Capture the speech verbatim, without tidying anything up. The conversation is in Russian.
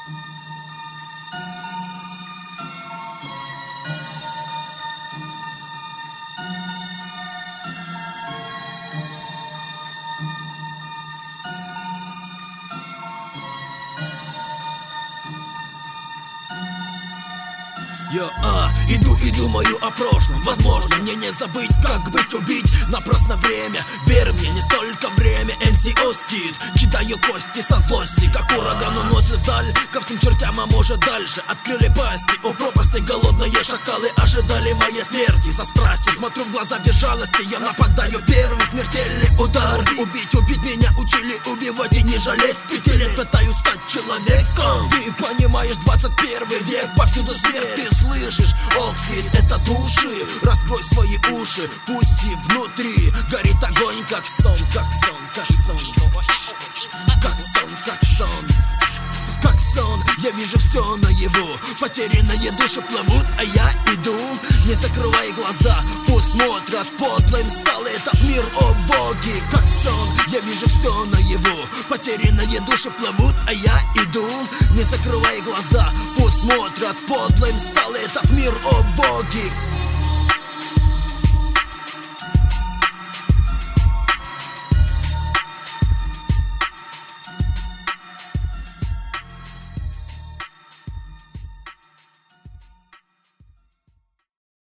Я а, иду и думаю о прошлом. Возможно, мне не забыть, как быть, убить. Напрасно время, верь мне, не столько время. эм си Оскит, кидаю кости со злости, как ураган уносит вдаль. Ко всем чертям, а может дальше. Открыли пасти, у пропасти голодные шакалы ожидали моей смерти. Со страстью смотрю в глаза без жалости. Я нападаю, первый смертельный удар. Убить, убить меня учили, убивать и не жалеть. Пяти лет пытаюсь стать человеком. Ты понимаешь, двадцать первый век, повсюду смерть, ты слышишь? Оксид — это души. Раскрой свои уши, пусти внутри. Горит огонь, как сон, как сон, как сон. Как сон, как сон. Как сон, я вижу все наяву. Потерянные души плывут, а я иду. Не закрывай глаза, пусть смотрят подлым стал этот мир, о боги. Как сон, я вижу все наяву. Потерянные души плывут, а я иду. Не закрывай глаза, пусть смотрят подлым стал этот мир, о боги.